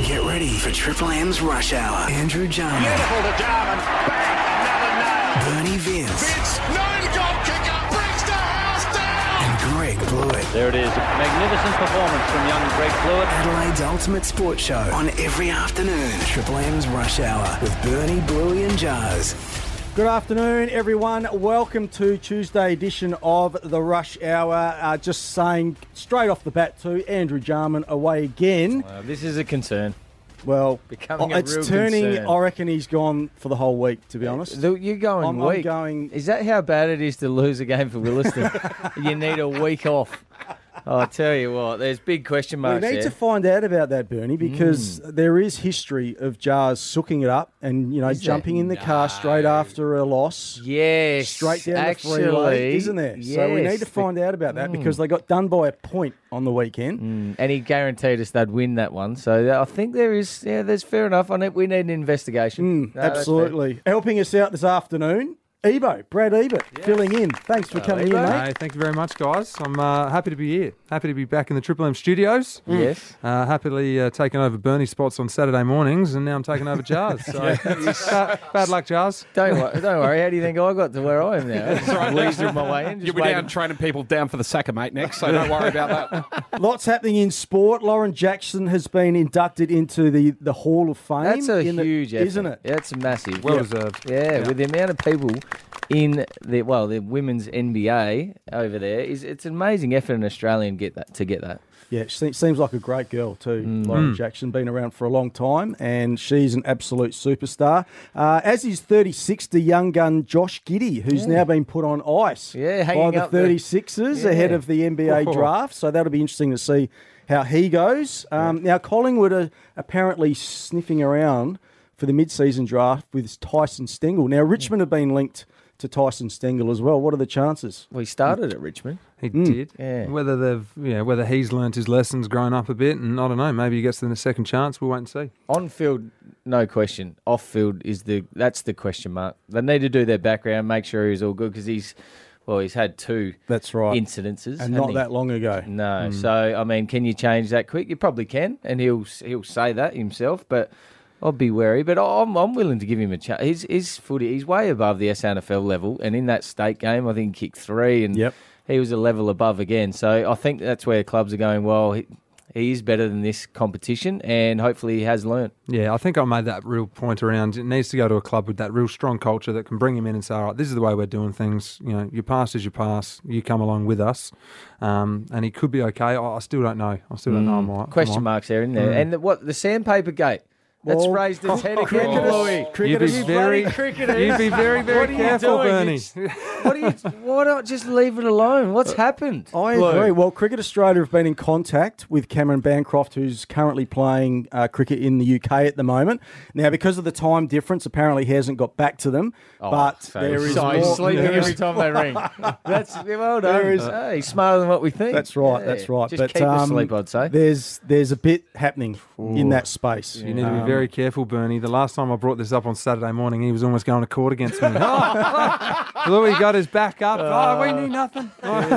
Get ready for Triple M's Rush Hour. Andrew Jarman. Beautiful to Jarman. Bang, another nail. Bernie Vince. Vince, no goal kicker, brings the house down. And Greg Blewett. There it is. Magnificent performance from young Greg Blewett. Adelaide's ultimate sports show on every afternoon. Triple M's Rush Hour with Bernie, Bluey and Jars. Good afternoon, everyone. Welcome to Tuesday edition of the Rush Hour. Just saying straight off the bat to Andrew Jarman away again. This is a concern. Well, Becoming a it's real turning. concern. I reckon he's gone for the whole week, to be honest. You're going I'm weak. going. Is that how bad it is to lose a game for Williston? You need a week off. I tell you what, there's big question We marks need there. to find out about that, Bernie, because there is history of Jars sooking it up and, you know, Is jumping there? in the car straight after a loss. Yes, Straight down actually, the freeway, isn't there? So we yes. need to find out about that because they got done by a point on the weekend. And he guaranteed us they'd win that one. So I think there's fair enough on it. We need an investigation. No, that's Absolutely. Helping us out this afternoon, Brad Ebert, filling in. Thanks for coming in, Ebo. mate. Hey, thank you very much, guys. I'm happy to be here. Happy to be back in the Triple M studios. fair. Yes. Happily taking over Bernie spots on Saturday mornings, and now I'm taking over Jars. So bad luck, Jars. Don't worry. How do you think I got to where I am now? I just weaseled my way in. You'll be down training people down for the Sacker, mate, next, so don't worry about that. Lots happening in sport. Lauren Jackson has been inducted into the Hall of Fame. That's a in the- huge effort. isn't it? That's massive. Well deserved. Yeah, with the amount of people in the women's NBA over there, it's an amazing effort in Australia to get that. Yeah, she seems like a great girl too, Lauren Jackson. Been around for a long time, and she's an absolute superstar. As is 36, the young gun Josh Giddey, who's now been put on ice Yeah, by hanging the up there. 36ers Yeah. ahead of the NBA draft. So that'll be interesting to see how he goes. Now, Collingwood are apparently sniffing around for the mid-season draft with Tyson Stengel. Now, Richmond have been linked to Tyson Stengel as well. What are the chances? We started at Richmond. He did. Yeah. Whether he's learnt his lessons, grown up a bit, and I don't know. Maybe he gets the second chance. We'll wait and see. On field, no question. Off field that's the question mark. They need to do their background, make sure he's all good because he's had two That's right. incidences, And hasn't not he? that long ago. No. So I mean, can you change that quick? You probably can, and he'll say that himself, but. I'll be wary, but I'm willing to give him a chance. His footy, he's way above the SNFL level, and in that state game, I think he kicked 3, and he was a level above again. So I think that's where clubs are going, well, he is better than this competition, and hopefully he has learnt. Yeah, I think I made that real point around. It needs to go to a club with that real strong culture that can bring him in and say, all right, this is the way we're doing things. You know, your past is your past. You come along with us. And he could be okay. I still don't know. I still don't know. I'm right. Question marks there, isn't there? And the sandpaper gate. That's Well, raised its head again, Louis. You'd be very, you'd be very, very What are you careful, doing? Bernie. Why not just leave it alone? What's happened? I Blue? agree. Well, Cricket Australia have been in contact with Cameron Bancroft, who's currently playing cricket in the UK at the moment. Now, because of the time difference, apparently he hasn't got back to them. but there is so he's more. sleeping there is- every time they ring. That's well done. There is- Hey, he's smarter than what we think. That's right. Yeah. That's right. Just but keep asleep, I'd say. there's a bit happening in that space. You need to be very careful, Bernie. The last time I brought this up on Saturday morning, he was almost going to court against me. Louis got his back up. We need nothing.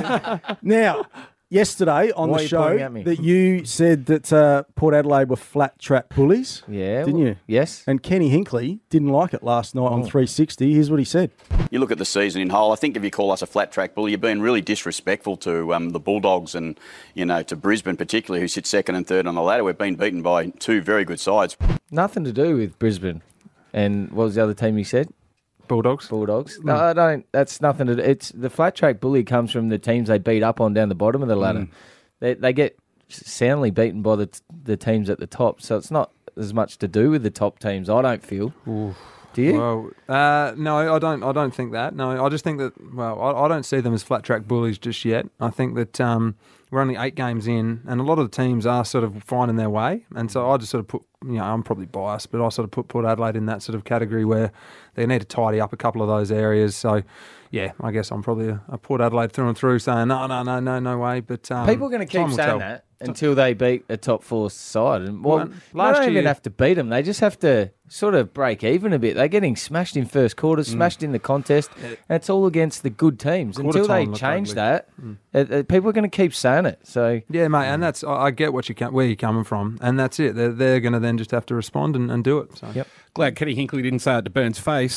Now, yesterday on Why are the you show pointing at me? that you said that Port Adelaide were flat trap bullies. Yeah, Didn't you? Yes. And Kenny Hinkley didn't like it last night on 360. Here's what he said. You look at the season in whole, I think if you call us a flat track bully, you're being really disrespectful to the Bulldogs and, to Brisbane particularly, who sit second and third on the ladder. We've been beaten by two very good sides. Nothing to do with Brisbane. And what was the other team you said? Bulldogs. No, I don't. That's nothing to do. It's the flat track bully comes from the teams they beat up on down the bottom of the ladder. They get soundly beaten by the teams at the top. So it's not as much to do with the top teams, I don't feel. Ooh. Do you? Well, no, I don't. I don't think that. No, I just think that. Well, I don't see them as flat track bullies just yet. I think that we're only 8 games in, and a lot of the teams are sort of finding their way. And so I just sort of put, I'm probably biased, but I sort of put Port Adelaide in that sort of category where they need to tidy up a couple of those areas. So, yeah, I guess I'm probably a Port Adelaide through and through, saying no way. But people are going to keep saying that. until they beat a top 4 side. And Well, they last don't even year- have to beat them. They just have to sort of break even a bit. They're getting smashed in first quarters, smashed in the contest, and it's all against the good teams. Quarter Until they time looked change ugly. that, people are going to keep saying it. So Yeah, mate, and that's I get where you're coming from, and that's it. They're going to then just have to respond and do it. So. Yep. Glad Kenny Hinkley didn't say it to Burns' face.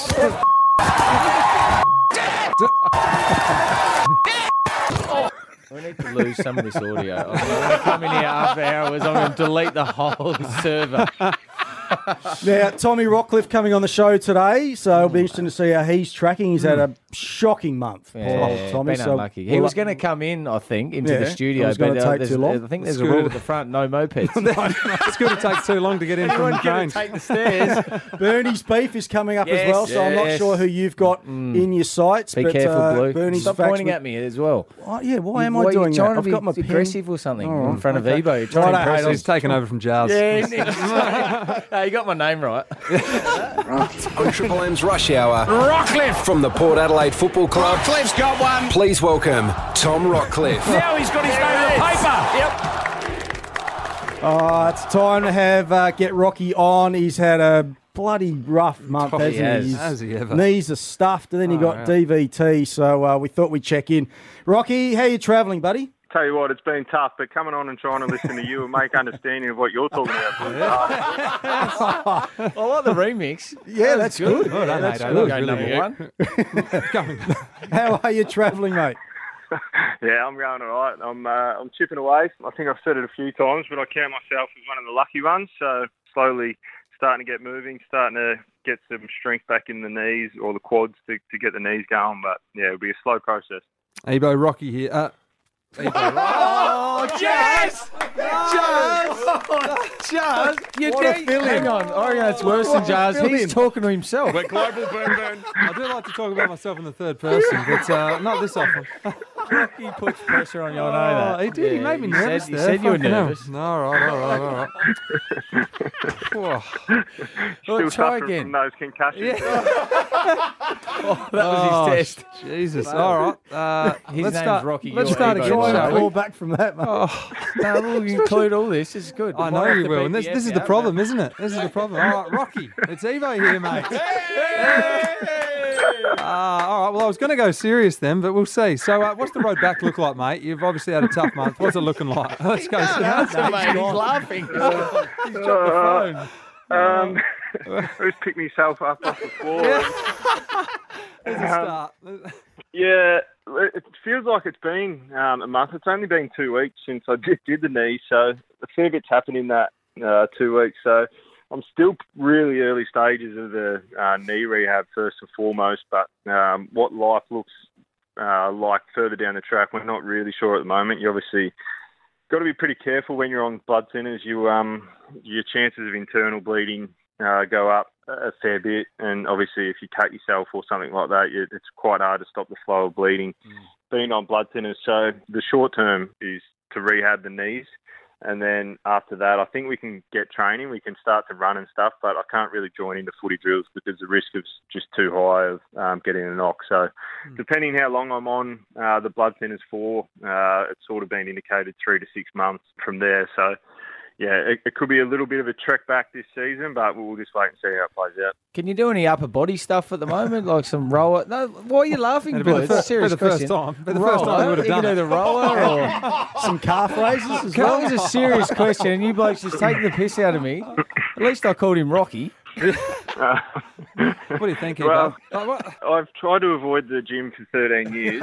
we need to lose some of this audio. I'm going to come in here after hours. I'm going to delete the whole server. Now, Tommy Rockcliffe coming on the show today, so it'll be interesting to see how he's tracking. He's had a shocking month. Yeah, Tommy. been unlucky. He was going to come in, I think, into Yeah, the it studio, was gonna but take there's- too long. I think there's a It's rule good. at the front: no mopeds. It's going to take too long to get in from Everyone's going James. to take the stairs. Bernie's beef is coming up as Yes, well, so I'm not yes. sure who you've got in your sights. Be but, careful, Blue. Bernie's Stop facts pointing with- at me as well. Oh, yeah, why am Why I are you doing trying that? to be I've got my pen. aggressive or something All in right, front okay. of Evo. You're trying to Righto, impress He's taken over from Jars. Yeah, hey, you got my name right. On Triple M's Rush Hour, Rockcliffe from the Port Adelaide Football Club. Rockcliffe's got one. Please welcome Tom Rockcliffe. Now he's got his name on paper. Yep. It's time to have Get Rocky on. He's had a bloody rough month, hasn't he? has. His Has he ever? Knees are stuffed, and then he got DVT, so we thought we'd check in. Rocky, how you travelling, buddy? Tell you what, it's been tough, but coming on and trying to listen to you and make understanding of what you're talking about. I like the remix. Yeah, that's good. Oh, that That's mate, good. that was really Number good. one. How are you travelling, mate? Yeah, I'm going all right. I'm chipping away. I think I've said it a few times, but I count myself as one of the lucky ones. So slowly starting to get moving, starting to get some strength back in the knees or the quads to get the knees going. But yeah, it'll be a slow process. Ebo Rocky here. Oh, Jazz! Jazz! You What a did. fill-in. Hang on. Oh, yeah, it's worse than Jazz. fill-in. He's talking to himself. We're global, Burn. I do like to talk about myself in the third person, but not this often. He puts pressure on you. I know that. He did. He made me you nervous Said, you there. said you were Fucking hell. nervous. All right. Whoa. Well, Still try suffering again. from those concussions. That was his test. Jesus. All right. His let's name's start. Rocky, Let's you're start Ebo. again, Try shall and we? Fall back from that, mate. No, we'll include all this. This is good. I know you will, and this is the problem, isn't it? This is the problem. All right, Rocky, it's Evo here, mate. All right, well, I was going to go serious then, but we'll see. So, what's the road back look like, mate? You've obviously had a tough month. What's it looking like? Let's go. Mate, he's laughing. He's dropped the phone. Who's picked myself up off the floor? There's a start. Yeah, it feels like it's been a month. It's only been 2 weeks since I did the knee, so a fair bit's happened in that 2 weeks. So I'm still really early stages of the knee rehab first and foremost, but what life looks like further down the track, we're not really sure at the moment. You obviously got to be pretty careful when you're on blood thinners. Your chances of internal bleeding go up a fair bit, and obviously if you cut yourself or something like that, it's quite hard to stop the flow of bleeding being on blood thinners. So the short term is to rehab the knees, and then after that I think we can get training, we can start to run and stuff, but I can't really join into footy drills because the risk is just too high of getting a knock. So depending how long I'm on the blood thinners for, it's sort of been indicated 3 to 6 months from there. So yeah, it could be a little bit of a trek back this season, but we'll just wait and see how it plays out. Can you do any upper body stuff at the moment, like some rower? No, why are you laughing, It'd be boy? the It's a first- serious be the first question. time. Be the first time we would have You done can do it. the rower or... Some calf raises as That well. was a serious question, and you blokes just taking the piss out of me. At least I called him Rocky. What do you think, Well, Evo? I've tried to avoid the gym for 13 years.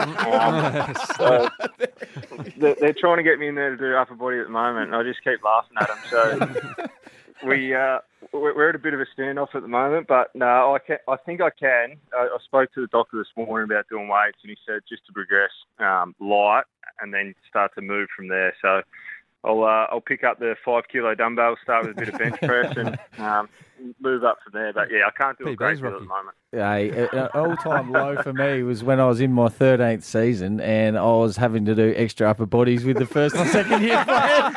So they're trying to get me in there to do upper body at the moment, and I just keep laughing at them. So we're at a bit of a standoff at the moment, but no, I think I can. I spoke to the doctor this morning about doing weights, and he said just to progress light and then start to move from there. So I'll pick up the 5 kilo dumbbells, start with a bit of bench press, and move up from there. But yeah, I can't do a great deal at the moment. An all-time low for me was when I was in my 13th season, and I was having to do extra upper bodies with the first and second year players.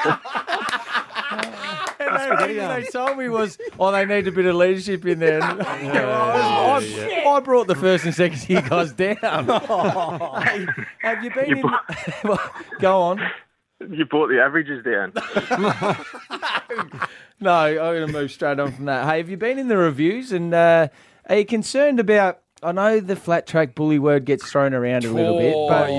And they told me was, they need a bit of leadership in there. And I brought the first and second year guys down. Hey, have you been in... Go on. You brought the averages down. No, I'm going to move straight on from that. Hey, have you been in the reviews and are you concerned about, I know the flat track bully word gets thrown around a little bit, but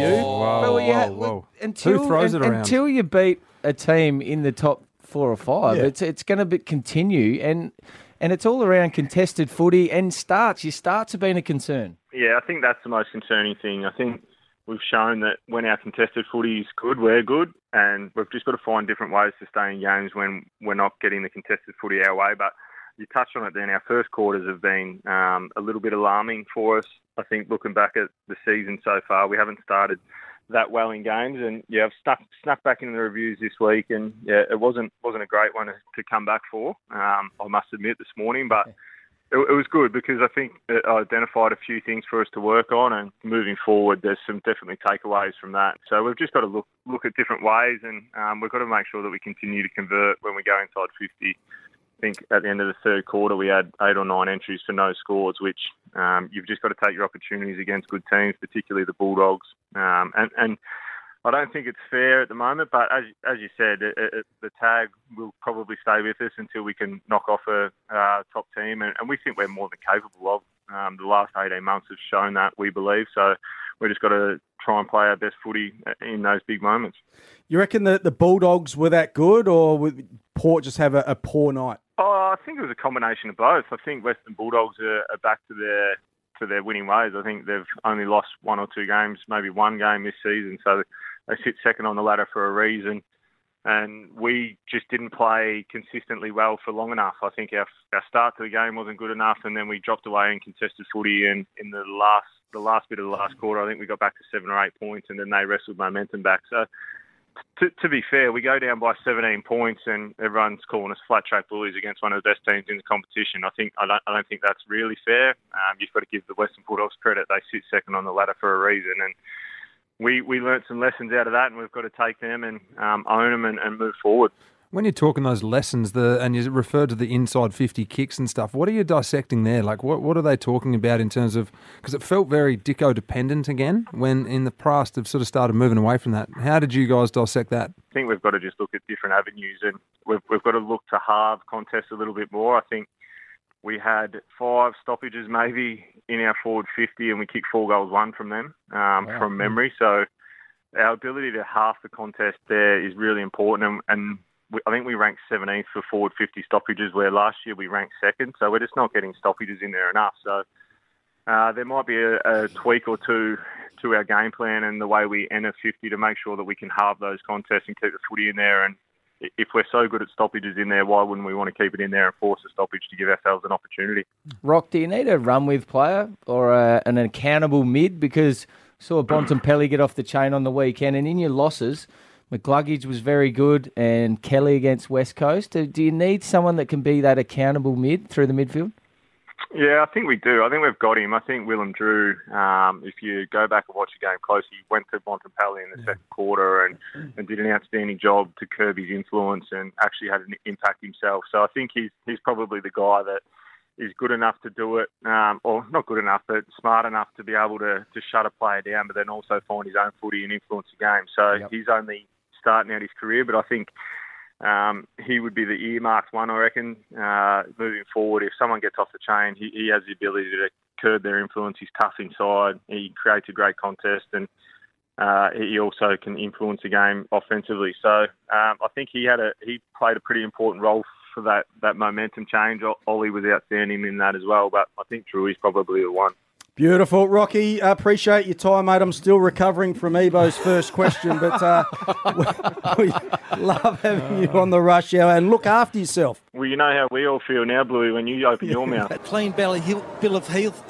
Whoa. Who throws it around? Until you beat a team in the top 4 or 5, it's going to continue, and it's all around contested footy and starts. Your starts have been a concern. Yeah, I think that's the most concerning thing. I think we've shown that when our contested footy is good, we're good, and we've just got to find different ways to stay in games when we're not getting the contested footy our way. But you touched on it then, our first quarters have been a little bit alarming for us. I think looking back at the season so far, we haven't started that well in games, and I've snuck back into the reviews this week, and it wasn't a great one to come back for. I must admit this morning, but it was good because I think it identified a few things for us to work on, and moving forward, there's some definitely takeaways from that. So we've just got to look at different ways, and we've got to make sure that we continue to convert when we go inside 50. I think at the end of the third quarter, we had 8 or 9 entries for no scores, which you've just got to take your opportunities against good teams, particularly the Bulldogs. And I don't think it's fair at the moment, but as you said, the tag will probably stay with us until we can knock off a top team, and we think we're more than capable of. The last 18 months have shown that, we believe. So we've just got to try and play our best footy in those big moments. You reckon that the Bulldogs were that good, or would Port just have a poor night? Oh, I think it was a combination of both. I think Western Bulldogs are back to their winning ways. I think they've only lost 1 or 2 games, maybe 1 game this season, so they sit second on the ladder for a reason. And we just didn't play consistently well for long enough. I think our start to the game wasn't good enough, and then we dropped away in contested footy. And in the last bit of the last quarter, I think we got back to 7 or 8 points, and then they wrestled momentum back. So to be fair, we go down by 17 points, and everyone's calling us flat track bullies against one of the best teams in the competition. I don't think that's really fair. You've got to give the Western Bulldogs credit; they sit second on the ladder for a reason, and we learnt some lessons out of that, and we've got to take them and own them and move forward. When you're talking those lessons, and you referred to the inside 50 kicks and stuff, what are you dissecting there? Like, what are they talking about in terms of... Because it felt very Dicko dependent again, when in the past they've sort of started moving away from that. How did you guys dissect that? I think we've got to just look at different avenues, and we've got to look to halve contests a little bit more. I think we had 5 stoppages maybe in our forward 50, and we kicked 4 goals, 1 from them, from memory. So our ability to half the contest there is really important, and I think we ranked 17th for forward 50 stoppages, where last year we ranked 2nd. So we're just not getting stoppages in there enough. So there might be a tweak or two to our game plan and the way we enter 50 to make sure that we can halve those contests and keep the footy in there. And if we're so good at stoppages in there, why wouldn't we want to keep it in there and force a stoppage to give ourselves an opportunity? Rock, do you need a run-with player or an accountable mid? Because I saw Bontempelli get off the chain on the weekend, and in your losses... McGluggage was very good, and Kelly against West Coast. Do you need someone that can be that accountable mid through the midfield? Yeah, I think we do. I think we've got him. I think Willem Drew, if you go back and watch the game closely, he went to Bontempelli in the second quarter and did an outstanding job to curb his influence and actually had an impact himself. So I think he's probably the guy that is good enough to do it, or not good enough, but smart enough to be able to shut a player down, but then also find his own footy and influence the game. So he's only starting out his career, but I think he would be the earmarked one, I reckon, moving forward. If someone gets off the chain, he has the ability to curb their influence. He's tough inside. He creates a great contest, and he also can influence the game offensively. So I think he played a pretty important role for that momentum change. Ollie was outstanding in that as well, but I think Drew is probably the one. Beautiful. Rocky, appreciate your time, mate. I'm still recovering from Ebo's first question, but we love having you on the Rush Hour, and look after yourself. Well, you know how we all feel now, Bluey, when you open your mouth. A clean bill of health.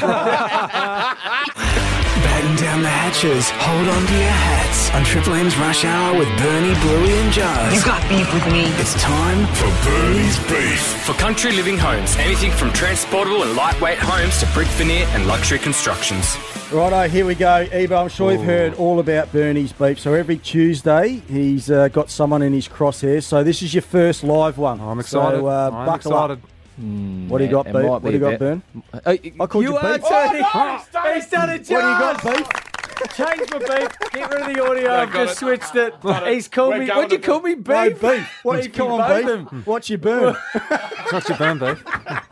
Batten down the hatches, hold on to your hats. On Triple M's Rush Hour with Bernie, Bluey and Jazz. You got beef with me. It's time for Bernie's Beef. For country living homes, anything from transportable and lightweight homes to brick veneer and luxury constructions. Righto, here we go. Ebo, I'm sure you've heard all about Bernie's Beef. So every Tuesday, he's got someone in his crosshairs. So this is your first live one. I'm excited. So, I'm buckle excited. Up. What do you got, Beef? What do you got, Bern? I called you Beef. He started Jazz. What do you got, Beef? Change my beef. Get rid of the audio. Yeah, I've got just it. switched it. Got it. He's called We're me. going What'd you to call me? Beef? No, beef. What's Beef, come both on, of beef? What's your burn? What's your burn, beef?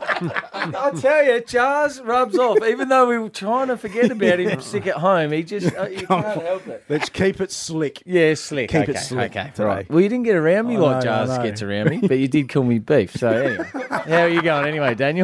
I tell you, Jars rubs off. Even though we were trying to forget about him sick at home, he just he can't help it. Let's keep it slick. Yeah, slick. Keep okay, it slick okay, today. right. Well, you didn't get around me I like know, I Jars know. gets around me, but you did call me beef. So anyway, how are you going anyway, Daniel?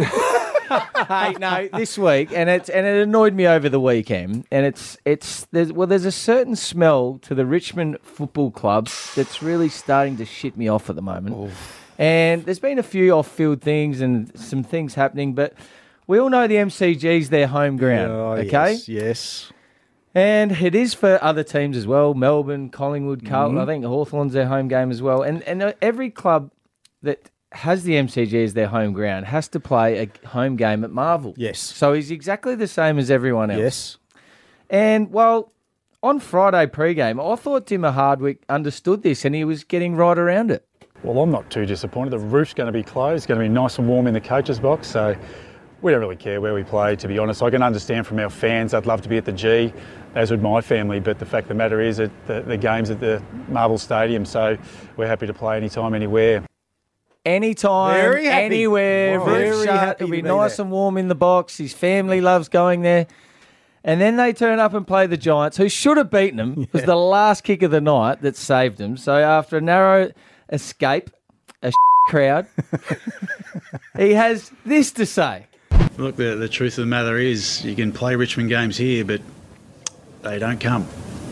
Hey, no, this week, and it annoyed me over the weekend, and there's a certain smell to the Richmond Football Club that's really starting to shit me off at the moment. Oof. And there's been a few off-field things and some things happening, but we all know the MCG's their home ground, okay? Yes. And it is for other teams as well, Melbourne, Collingwood, Carlton. I think Hawthorn's their home game as well. And every club that has the MCG as their home ground has to play a home game at Marvel. Yes. So he's exactly the same as everyone else. Yes. And, well, on Friday pre-game, I thought Dimmer Hardwick understood this and he was getting right around it. Well, I'm not too disappointed. The roof's going to be closed. It's going to be nice and warm in the coach's box, so we don't really care where we play, to be honest. I can understand from our fans, they'd love to be at the G, as would my family, but the fact of the matter is that the game's at the Marvel Stadium, so we're happy to play anytime, anywhere. Anytime, Very happy. anywhere, Wow. roof Very shut, happy it'll be to be nice there. and warm in the box. His family loves going there. And then they turn up and play the Giants, who should have beaten them. It was the last kick of the night that saved them. So after a narrow escape, a crowd, he has this to say. Look, the truth of the matter is you can play Richmond games here, but they don't come.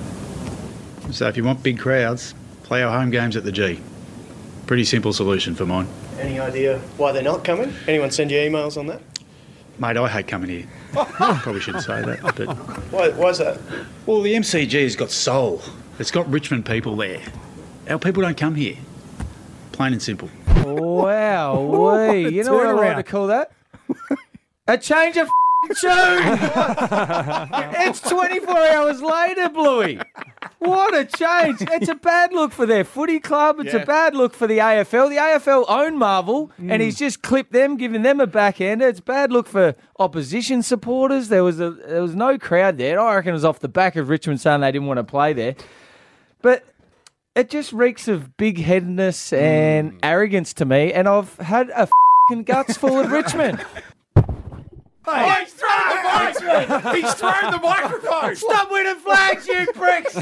So if you want big crowds, play our home games at the G. Pretty simple solution for mine. Any idea why they're not coming? Anyone send you emails on that? Mate, I hate coming here. Probably shouldn't say that, but... Why's that? Well, the MCG's got soul. It's got Richmond people there. Our people don't come here. Plain and simple. Wow, What a you know what I like turnaround. to call that? A change of tune. It's 24 hours later, Bluey. What a change. It's a bad look for their footy club. It's a bad look for the AFL. The AFL own Marvel, and he's just clipped them, giving them a backhander. It's bad look for opposition supporters. There was no crowd there. I reckon it was off the back of Richmond saying they didn't want to play there. But it just reeks of big-headedness and arrogance to me, and I've had a f***ing guts full of Richmond. Oh, he's thrown the microphone! He's thrown the microphone! Stop winning flags, you pricks!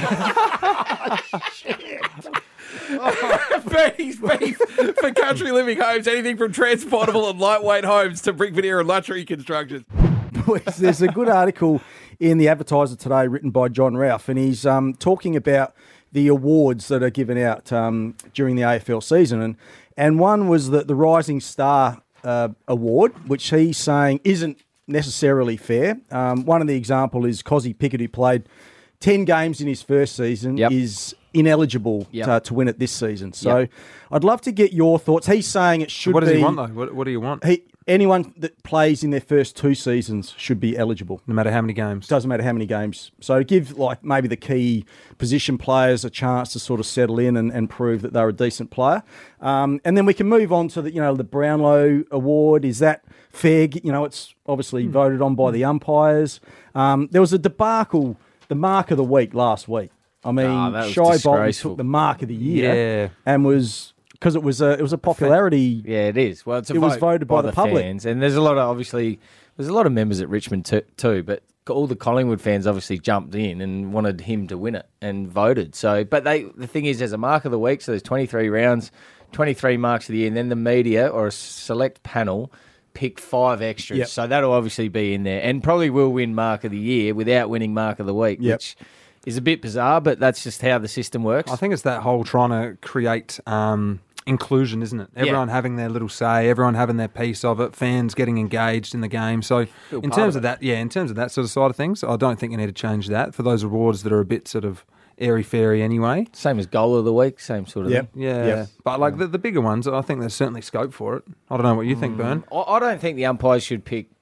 Bernie's beef for Country Living Homes, anything from transportable and lightweight homes to brick veneer and luxury construction. Boys, there's a good article in the Advertiser today written by John Ralph, and he's talking about the awards that are given out during the AFL season. And one was the Rising Star Award, which he's saying isn't necessarily fair. One of the example is Cozzy Pickett, who played 10 games in his first season, is ineligible to win it this season. So I'd love to get your thoughts. He's saying it should be... What does he want, though? What do you want? Anyone that plays in their first 2 seasons should be eligible. No matter how many games? Doesn't matter how many games. So give maybe the key position players a chance to sort of settle in and prove that they're a decent player. And then we can move on to the Brownlow Award. Is that fair? It's obviously voted on by the umpires. There was a debacle, the mark of the week last week. I mean, Shy Bolton took the mark of the year and was... Because it was a popularity. Yeah, it is. Well, it was voted by the public, fans, and there's a lot of members at Richmond too. But all the Collingwood fans obviously jumped in and wanted him to win it and voted. So, but the thing is, there's a mark of the week. So there's 23 rounds, 23 marks of the year, and then the media or a select panel pick 5 extras. Yep. So that'll obviously be in there, and probably will win mark of the year without winning mark of the week, which is a bit bizarre, but that's just how the system works. I think it's that whole trying to create inclusion, isn't it? Everyone having their little say, everyone having their piece of it, fans getting engaged in the game. So in terms of that sort of side of things, I don't think you need to change that for those awards that are a bit sort of airy-fairy anyway. Same as goal of the week, same sort of thing. Yeah. But the bigger ones, I think there's certainly scope for it. I don't know what you think, Bern. I don't think the umpires should pick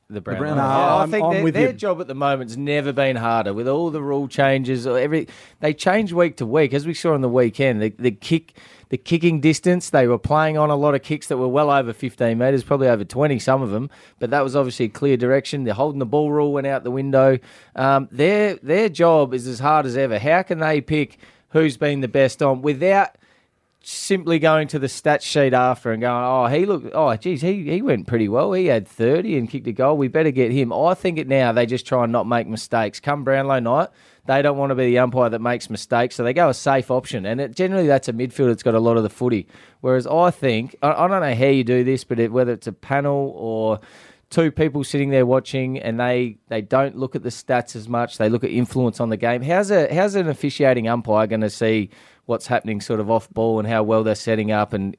The Brownlow. No, I I'm think with their you. job at the moment's never been harder with all the rule changes. They change week to week, as we saw on the weekend. The kicking distance, they were playing on a lot of kicks that were well over 15 metres, probably over 20, some of them. But that was obviously a clear direction. The holding the ball rule went out the window. Their job is as hard as ever. How can they pick who's been the best on without simply going to the stats sheet after and going, he went pretty well. He had 30 and kicked a goal. We better get him. I think they just try and not make mistakes. Come Brownlow night, they don't want to be the umpire that makes mistakes, so they go a safe option. And generally that's a midfield that's got a lot of the footy. Whereas I think, I don't know how you do this, but whether it's a panel or two people sitting there watching and they don't look at the stats as much, they look at influence on the game. How's an officiating umpire going to see what's happening sort of off ball and how well they're setting up? And,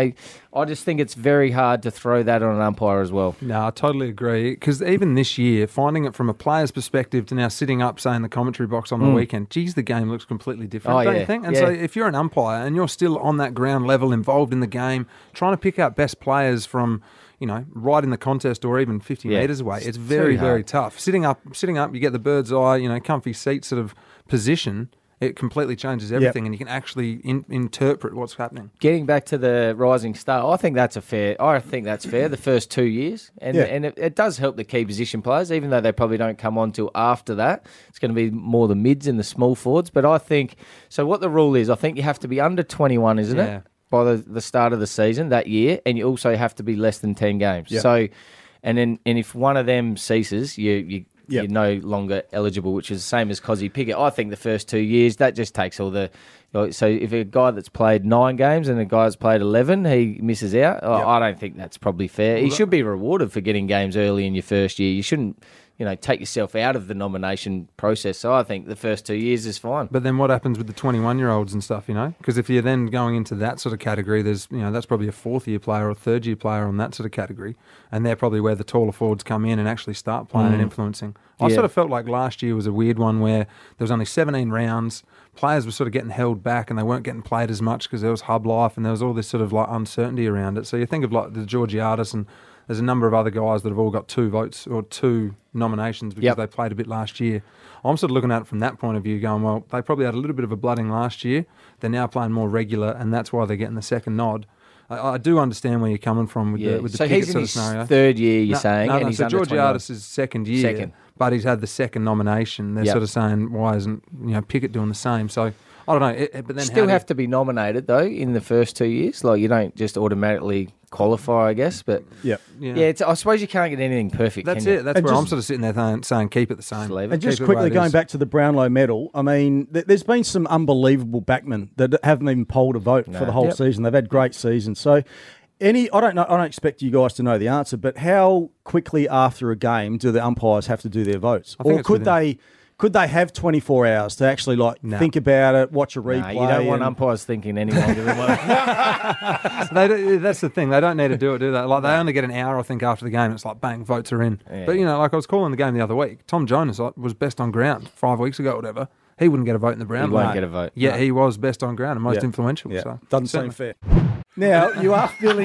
I just think it's very hard to throw that on an umpire as well. No, I totally agree. Because even this year, finding it from a player's perspective to now sitting up, say, in the commentary box on the weekend, geez, the game looks completely different, don't you think? And so if you're an umpire and you're still on that ground level, involved in the game, trying to pick out best players from, right in the contest or even 50 metres away, it's very, very tough. Sitting up, you get the bird's eye, comfy seat sort of position. It completely changes everything, and you can actually interpret what's happening. Getting back to the Rising Star, I think that's fair. The first 2 years, and it does help the key position players, even though they probably don't come on till after that. It's going to be more the mids and the small forwards. But I think so. What the rule is, I think you have to be under 21, isn't it, by the start of the season that year, and you also have to be less than 10 games. Yeah. So, and if one of them ceases, you're no longer eligible, which is the same as Cozzy Pickett. I think the first 2 years, that just takes all the... So if a guy that's played 9 games and a guy that's played 11, he misses out, I don't think that's probably fair. He should be rewarded for getting games early in your first year. You shouldn't take yourself out of the nomination process. So I think the first 2 years is fine. But then what happens with the 21-year-olds and stuff, Because if you're then going into that sort of category, there's, that's probably a fourth-year player or a third-year player on that sort of category. And they're probably where the taller forwards come in and actually start playing and influencing. I sort of felt like last year was a weird one where there was only 17 rounds. Players were sort of getting held back and they weren't getting played as much because there was hub life and there was all this sort of like uncertainty around it. So you think of like the Georgiadis, and there's a number of other guys that have all got 2 votes or 2 nominations because they played a bit last year. I'm sort of looking at it from that point of view going, well, they probably had a little bit of a blooding last year. They're now playing more regular and that's why they're getting the second nod. I do understand where you're coming from with the so Pickett he's in sort of his scenario. third year, you're saying, and he's so under 21. Georgiadis is second year, but he's had the second nomination. They're sort of saying, why isn't Pickett doing the same? So I don't know. But then still have to be nominated though in the first 2 years. Like you don't just automatically qualify, I guess. But I suppose you can't get anything perfect. That's it. That's where I'm sort of sitting there saying keep it the same. And just quickly going back to the Brownlow medal, I mean, there's been some unbelievable backmen that haven't even polled a vote for the whole season. They've had great seasons. So I don't know. I don't expect you guys to know the answer, but how quickly after a game do the umpires have to do their votes, or could they? Could they have 24 hours to actually think about it, watch a replay? You don't want umpires thinking any longer than That's the thing. They don't need to do it, do they? Like they only get an hour, I think, after the game. It's like bang, votes are in. Yeah. But like I was calling the game the other week. Tom Jonas was best on ground 5 weeks ago, or whatever. He wouldn't get a vote in the Brownlow. He won't get a vote. Yeah, he was best on ground and most influential. Yeah. So doesn't seem fair. Now you are filling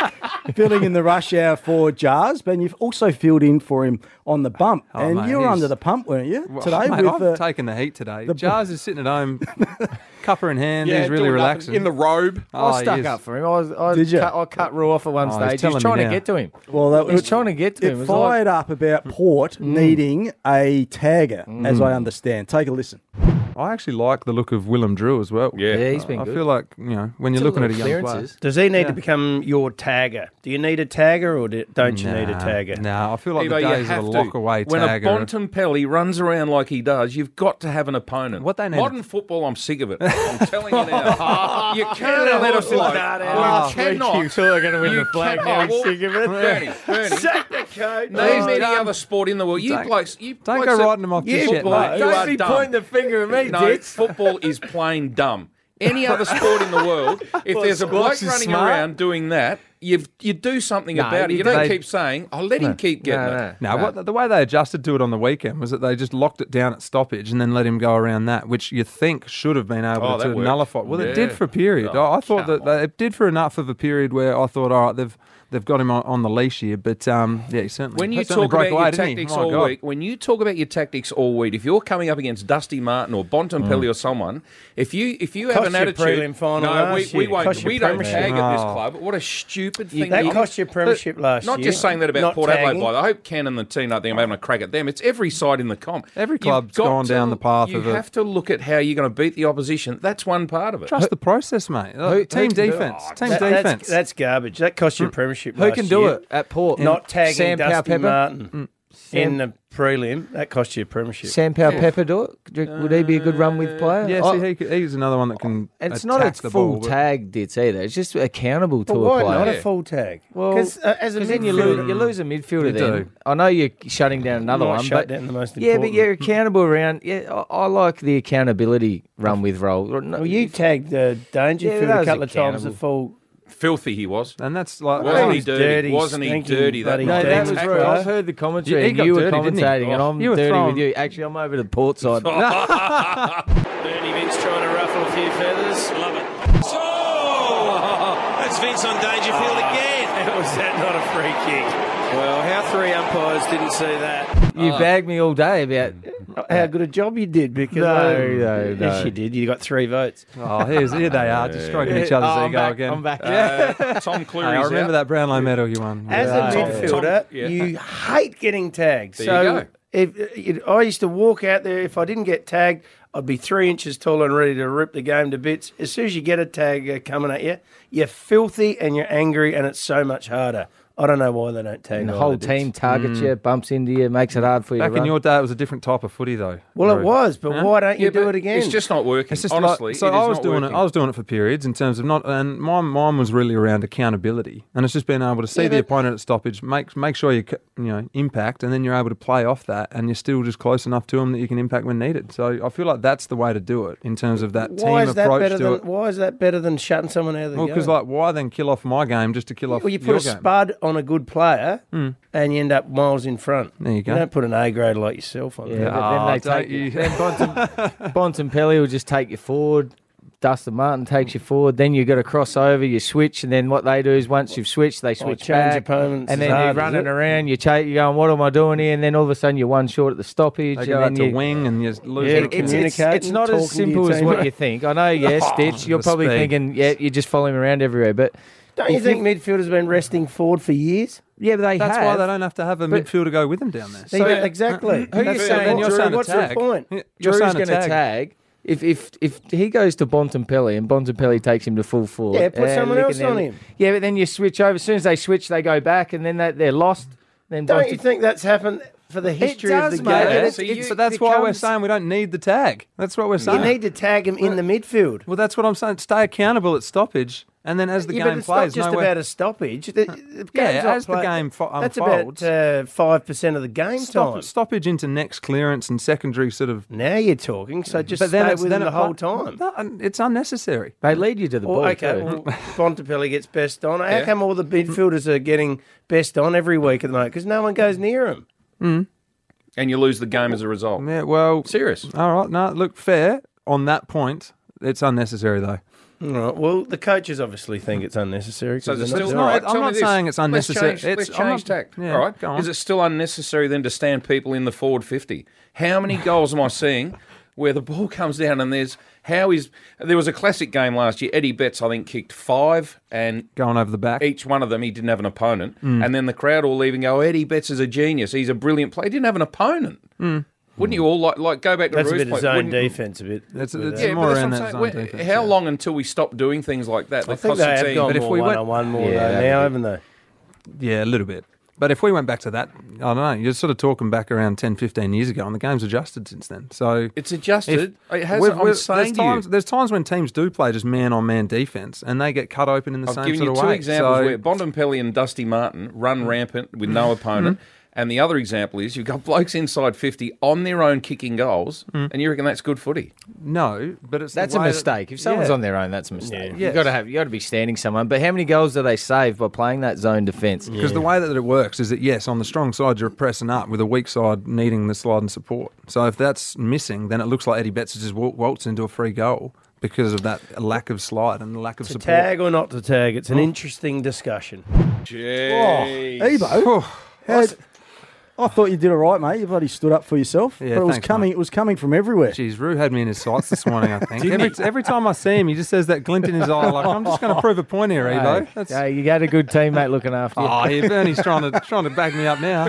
in the rush hour for Jars, but you've also filled in for him on the bump, and you were under the pump, weren't you? Today, I've taken the heat today. Jars is sitting at home, cuppa in hand. He's really relaxing in the robe. I stuck up for him. I cut Raw off at one stage. He's trying to get to him. Well, he's trying to get to him. It fired up about Port needing a tagger, as I understand. Take a listen. I actually like the look of Willem Drew as well. Yeah, he's been good. I feel like, when you're looking at a young player. Does he need to become your tagger? Do you need a tagger or don't you need a tagger? No, I feel like the days of a lock-away tagger. When a Bontempelli runs around like he does, you've got to have an opponent. What they need Modern football, I'm sick of it. I'm telling you now. You cannot let us float. You cannot. You two are going to win the flag now. I'm sick of it. Bernie. Sack the coach. Name any other sport in the world. Don't go writing them off just yet, mate. Don't be pointing the finger at me, No, football is plain dumb. Any other sport in the world, if there's a bloke running around doing that, you do something No, about it. you You don't don't. keep saying, "Oh, let him keep getting it." No, what the way they adjusted to it on the weekend was that they just locked it down at stoppage and then let him go around that, which you think should have been able Oh, to that worked. nullify. Well, it did Yeah. for a period. Oh, I thought that it did for enough of a period where I thought, all right, they've got him on the leash here. But yeah, he certainly When you certainly talk about broke away, your didn't he? tactics My all God. week, when you talk about your tactics all week, if you're coming up against Dusty Martin or Bontempelli or someone, if you have Cost an you attitude, prelim final no, last we year. won't. Cost you We don't premiership. tag at this Oh. club. What a stupid thing! That you- cost you premiership last Not year. just saying that about Not Port Adelaide, tagging. by the way. I hope Ken and the team don't think I'm having a crack at them. It's every side in the comp. Every You've club's got gone down the path you of it. have to look at how you're going to beat the opposition. That's one part of it. Trust the process, mate. Team defence. Team defence. That's garbage. That cost you a premiership Who last can do year. it at Port? Not tagging Sam Dusty Powell-Pepper? Martin in the prelim. That cost you a premiership. Sam Powell-Pepper do it? Would he be a good run with player? Yeah, Oh, see, he's another one that can. it's not attack a the full ball, but- tag dits either. It's just accountable to But a why player. not a full tag? Well, Because as a Because then you lose midfielder, a midfielder. You then do. I know you're shutting down another might one, shut but down the most yeah, but important. you're accountable around. Yeah, I like the accountability run with role. Well, you tagged Dangerfield Yeah, that a was couple of times accountable. at full. Filthy he was. And that's like Wasn't he was dirty? dirty, Wasn't he stinking dirty? bloody No, dirty that was tackler. right. I've heard the commentary. He and got you were dirty, didn't he? commentating, and I'm You were dirty throwing- with you. Actually, I'm over the port side. Bernie Vince trying to ruffle a few feathers. Love it. Oh, that's Vince on Dangerfield again. Was that not a free kick? Well, how three umpires didn't see that? You bagged me all day about How good a job you did because No. yes, you did. You got 3 votes. Oh, here they are, just stroking each other's I'm ego back, again. I'm back. Tom Hey, Cleary's I remember out. that Brownlow medal you won. As Yeah. a midfielder, yeah. you hate getting tagged. There so you go. if I used to walk out there, if I didn't get tagged, I'd be 3 inches tall and ready to rip the game to bits. As soon as you get a tag coming at you, you're filthy and you're angry, and it's so much harder. I don't know why they don't tag And the all whole the bits. team targets you, bumps into you, makes it hard for you Back to in run. your day, it was a different type of footy, though. Well, it Rude. was, but Huh? why don't you Yeah, do but it again? It's just not working. It's just Honestly, like, so it is I was not doing working. it. I was doing it for periods in terms of not, and mine was really around accountability, and it's just being able to see the opponent at stoppage, make sure you impact, and then you're able to play off that, and you're still just close enough to them that you can impact when needed. So I feel like that's the way to do it in terms of that why team is that approach better to than it. why is that better than shutting someone out of the Well, game? because why then kill off my game just to kill off Well, you put your a game? spud on a good player, and you end up miles in front. There you go. You don't put an A grade like yourself on Yeah, there. but then they don't take you. you. Then Bontempelli will just take you forward. Dustin Martin takes you forward. Then you got to cross over. You switch, and then what they do is once you've switched, they switch change back, opponents and is then hard, you're is running it? around. You're going, "What am I doing here?" And then all of a sudden you're one short at the stoppage. They and go then out to you, wing and you lose Yeah, the it's communicating, not talking as to your simple as team. what you think. I know, yes, Stitch. You're the probably speed. thinking, yeah, you just follow him around everywhere, but Don't you if think midfielders have been resting forward for years? Yeah, but they That's have. why they don't have to have a But- midfielder go with them down there. So, exactly. Who you That's saying? then you're Drew, saying what's the attack. point? Drew's You're saying going to tag. If he goes to Bontempelli and Bontempelli takes him to full forward, Yeah, put someone else then- on him. Yeah, but then you switch over. As soon as they switch, they go back, and then they're lost. Then Don't you think that's happened for the history of does, the mate. game? It's- But that's why we're becomes- saying we don't need the tag. That's what we're You saying. need to tag him in the midfield. Well, that's what I'm saying. Stay accountable at stoppage, and then as the Yeah, but game it's plays, not just know where- about a stoppage. The game's Yeah, not as the played- game That's unfolds. about 5% of the game time. Stoppage into next clearance and secondary sort of. Now you're talking, so just But then stay it's with then him the it whole pla- time. No, it's unnecessary. They lead you to the ball. Okay, too. well, Bontempelli gets best on. How Yeah. come all the midfielders are getting best on every week at the moment? Because no one goes near him. And you lose the game as a result. Yeah, well, Serious. all right. No, look, fair on that point. It's unnecessary though. All right. Well, the coaches obviously think it's unnecessary. So 'cause is it they're still doing all it. right? I'm tell me not this. saying it's unnecessary. Let's change I'm not- tack. yeah, all right. go on. Is it still unnecessary then to stand people in the forward 50? How many goals am I seeing where the ball comes down and there was a classic game last year. Eddie Betts, I think, kicked 5 and Going over the back. each one of them he didn't have an opponent. And then the crowd all leave and go, Eddie Betts is a genius. He's a brilliant player. He didn't have an opponent. Wouldn't you all like go back to That's a Rue's bit of point? zone Wouldn't- defence. A bit. It's with it's that. Yeah, more but that's around what I'm that saying. zone defense. How yeah. long until we stop doing things like that? I That think costs they the have team. gone But if more we went- one-on-one more Yeah, though they now, did. haven't they? Yeah, a little bit. But if we went back to that, I don't know, you're sort of talking back around 10, 15 years ago, and the game's adjusted since then. So It's adjusted. It has. we've- I'm we've- saying to you. there's times when teams do play just man-on-man defence, and they get cut open in the I've same given sort you of two way. examples So- where Bontempelli and Dusty Martin run rampant with no opponent, And the other example is you've got blokes inside 50 on their own kicking goals, and you reckon that's good footy? No, but that's a mistake. If someone's on their own, that's a mistake. You've got to be standing someone. But how many goals do they save by playing that zone defence? Because the way that it works is that, yes, on the strong side, you're pressing up with a weak side needing the slide and support. So if that's missing, then it looks like Eddie Betts has just waltzed into a free goal because of that lack of slide and the lack of To support. tag or not to tag, it's an interesting discussion. Jeez. Ebo, I thought you did all right, mate. You bloody stood up for yourself. Yeah, but it was thanks, coming. mate. It was coming from everywhere. Jeez, Roo had me in his sights this morning, I think. Every time I see him, he just says that glint in his eye, like, I'm just going to prove a point here, Evo. Hey, you got a good teammate looking after you. Oh, yeah, Bernie's trying to back me up now.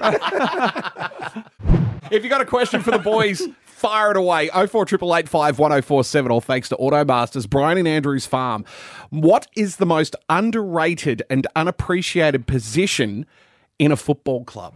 If you got a question for the boys, fire it away. 04885 1047, or thanks to Automasters, Brian and Andrews Farm. What is the most underrated and unappreciated position in a football club?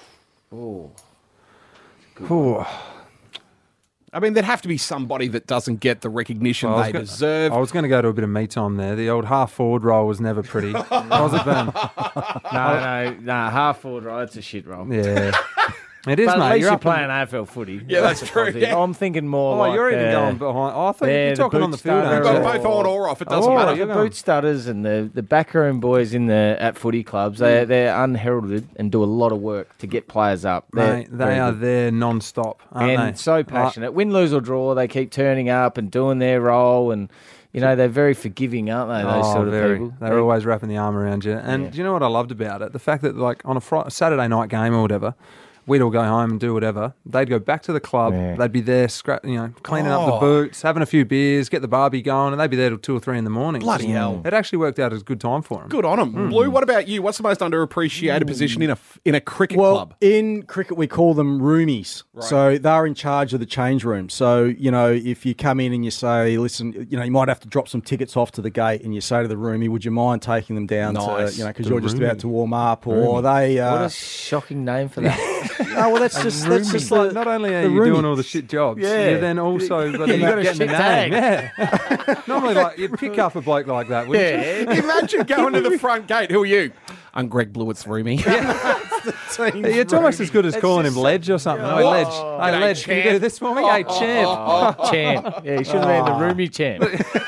I mean, there'd have to be somebody that doesn't get the recognition they deserve. I was going to go to a bit of me time there. The old half-forward role was never pretty. Was it, Ben? No, half forward role. It's a shit role. Yeah. It is, but mate. At least You're you're up playing AFL footy. Yeah, that's true. Yeah. I'm thinking more like... you're even going behind. Oh, I thought you're talking on the field. You've got both on or off. It doesn't matter. The boot studders and the backroom boys at footy clubs, they're unheralded and do a lot of work to get players up. Mate, they are there non-stop, aren't they? So passionate. Win, lose or draw, they keep turning up and doing their role, and they're very forgiving, aren't they? Those sort of people. They're always wrapping the arm around you. And do you know what I loved about it? The fact that, like, on a Saturday night game or whatever, we'd all go home and do whatever. They'd go back to the club. Yeah. They'd be there, cleaning up the boots, having a few beers, get the barbie going, and they'd be there till 2 or 3 in the morning. Bloody hell! It actually worked out as a good time for them. Good on them. Blue, what about you? What's the most underappreciated position in a cricket club? In cricket, we call them roomies. Right. So they're in charge of the change room. So, if you come in and you say, listen, you might have to drop some tickets off to the gate, and you say to the roomie, would you mind taking them down to, because you're just about to warm up, or they... what a shocking name for that. Oh, well, that's just like, not only are you doing all the shit jobs, you're then also you got a shit tag. Yeah. Normally, like, you'd pick up a bloke like that, wouldn't you? Imagine going to the front gate. Who are you? I'm Greg Blewett's roomie. It's almost as good as calling him Ledge or something. Hey, Ledge. Hey, Ledge, can you do this for me? Hey, champ. Champ. Yeah, he should have been the roomie champ.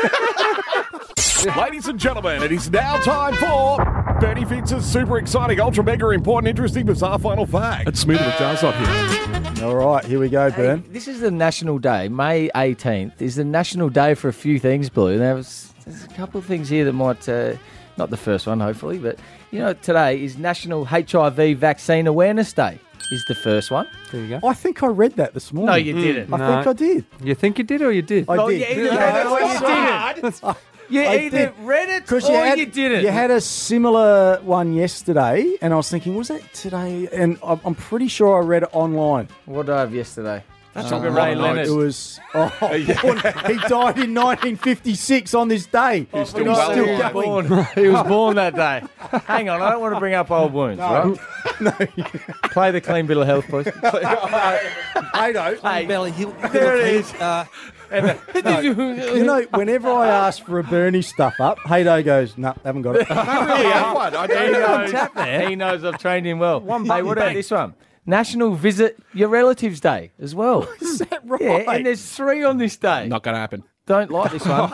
Ladies and gentlemen, it is now time for Bernie Fitz's super exciting, ultra mega important, interesting, bizarre final fact. It's Smoother with Jars up here. All right, here we go, Ben. This is the National Day. May 18th is the National Day for a few things, Blue. There's a couple of things here that might, not the first one, hopefully, but, today is National HIV Vaccine Awareness Day. Is the first one. There you go. I think I read that this morning. No, you didn't. I think I did. You think you did or you did? I did. You either read it or you didn't. You had a similar one yesterday, and I was thinking, was that today? And I'm pretty sure I read it online. What did I have yesterday? That's Ray Leonard. It was. He died in 1956 on this day. He's still going. He was born that day. Hang on, I don't want to bring up old wounds, right? No. Play the clean bill of health, boys. Hey, Belly Hill. There it is. Whenever I ask for a Bernie stuff up, Haydo goes, no, haven't got it. He knows I've trained him well. Hey, what about this one? National Visit Your Relatives Day as well. Is that right? Yeah, and there's 3 on this day. Not going to happen. Don't like this one.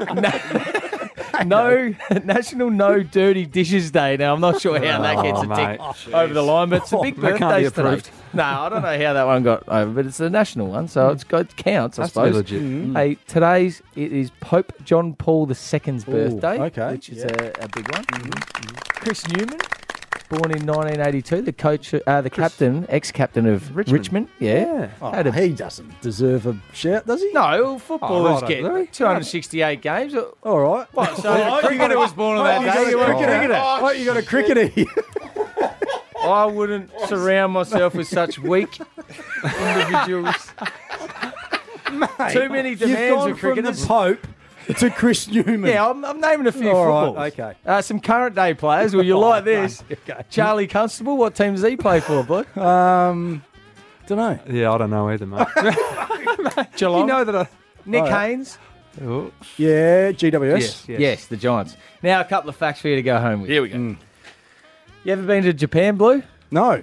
National No Dirty Dishes Day. Now, I'm not sure how that gets a tick over the line, but it's a big birthday today. No, I don't know how that one got over, but it's a national one, so it counts, I suppose. Legit. Mm-hmm. Hey, it is Pope John Paul II's birthday, which is a big one. Mm-hmm. Chris Newman, born in 1982, the coach, ex-captain of Richmond. Yeah. He doesn't deserve a shout, does he? No, footballers get 268 games. All right. What, so a cricketer was born on that day. You got a cricketer here. I wouldn't surround myself with such weak individuals. Mate, too many demands of cricketers. From the Pope to Chris Newman. Yeah, I'm naming a few footballs. Right, okay. Some current day players. Will you like this? Okay. Charlie Constable, what team does he play for, boy? Don't know. Yeah, I don't know either, mate. Geelong. You know that Nick Haynes. Oh. Yeah, GWS. Yes, the Giants. Now, a couple of facts for you to go home with. Here we go. You ever been to Japan, Blue? No.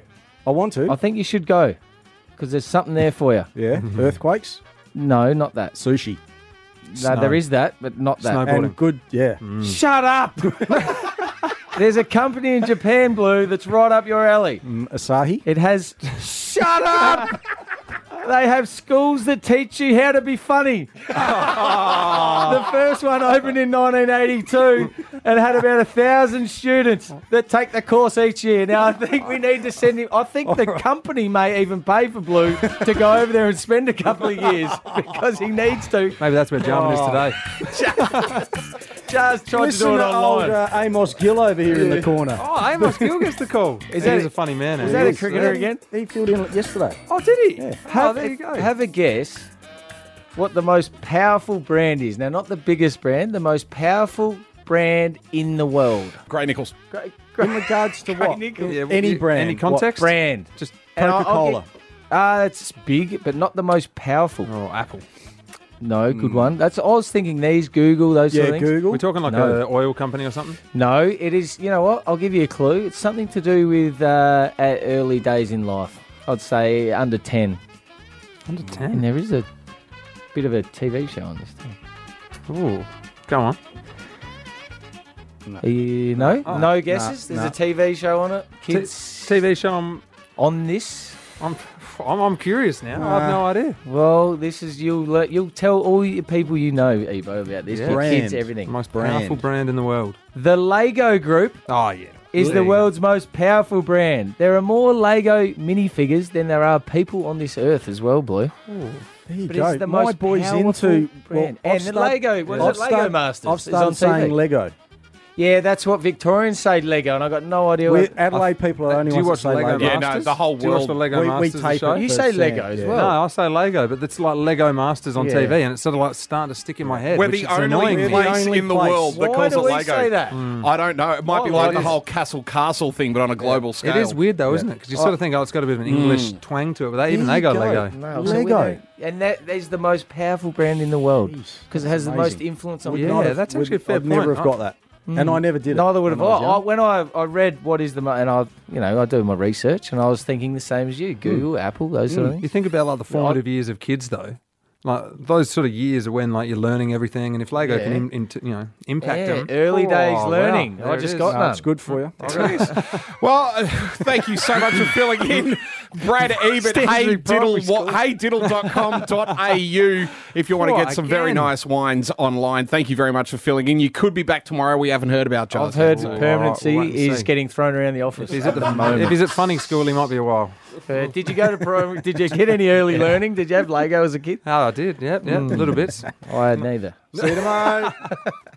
I want to. I think you should go because there's something there for you. Yeah, earthquakes, No, not that. sushi, No, there is that, but not that. Snowboarding. and good. Yeah, Shut up! There's a company in Japan, Blue, that's right up your alley. Asahi. It has. Shut up! They have schools that teach you how to be funny. The first one opened in 1982 and had about 1,000 students that take the course each year. Now, I think we need to send him. I think the company may even pay for Blue to go over there and spend a couple of years because he needs to. Maybe that's where Jarman is today. Just tried Listen to do it to old online. Amos Gill over here in the corner. Oh, Amos Gill gets the call. He's a funny man. Was that a cricketer again? He filled in yesterday. Oh, did he? Yeah. Oh, there you go. Have a guess what the most powerful brand is. Now, not the biggest brand, the most powerful brand in the world. Gray Nichols. In regards to what? Nichols. Yeah, Any yeah, brand. Any context? What brand? Just And Coca-Cola. It's big, but not the most powerful. oh, Apple. No, good one. I was thinking these, Google, those sort Yeah, of things. Google. We're talking like No. an oil company or something? No, it is, you know what? I'll give you a clue. It's something to do with at early days in life. I'd say under 10. Under And 10? there is a bit of a TV show on this thing. Ooh. Go on. No? Oh, No guesses? no. There's a TV show on it. Kids TV show, on this. I'm curious now. I have no idea. Well, this is you'll tell all your people you know, Ebo, about this. Yeah. Your kids, Brand. everything. The most powerful brand in the world. The Lego Group Oh, yeah. is the world's most powerful brand. There are more Lego minifigures than there are people on this earth as well, Blue. There you But go. it's the My most boy's powerful into brand. I've And the Lego, what is it, Lego Masters I've is started on TV. saying Lego. Yeah, that's what Victorians say Lego, and I got no idea We what... Adelaide people are the only Do you ones that watch say Lego Lego. Yeah, no, Masters? the whole Do you watch world. the Lego We Masters tape show? it. You say Sam, Lego as yeah. well. No, I say Lego, but it's like Lego Masters on Yeah. TV, and it's sort of like starting to stick in my head. We're which the is only annoying. We're the place only in the place. world that Why calls do it we Lego. say that? I don't know. It might be Well, like it the is. whole Castle thing, but on a global scale. It is weird though, isn't it? Because you sort of think, oh, it's got a bit of an English twang to it, but even they go Lego. No, so we Lego. don't- and that is the most powerful brand in the world because it has the most amazing. influence on Yeah, people. that's actually a fair I'd never point. have got that. And I never did it. Neither would have when I was I. young. When I read what is the and I do my research and I was thinking the same as you. Google, Apple, those sort of You things. think about like the formative years of kids though. Like those sort of years are when like you're learning everything, and if Lego Yeah. can impact Yeah, them, early days wow, learning. there I it just is. got No, none. it's good for you. Well, thank you so much for filling in. Brad Ebert, heydiddle.com.au if you want to get some very nice wines online. Thank you very much for filling in. You could be back tomorrow. We haven't heard about Giles. I've heard Well, permanency wait and is see. getting thrown around the office. if he's at funny school, he might be a while. Did you go to primary? Did you get any early learning? Did you have Lego as a kid? Oh, I did. Yep, little bits. I had neither. See you tomorrow.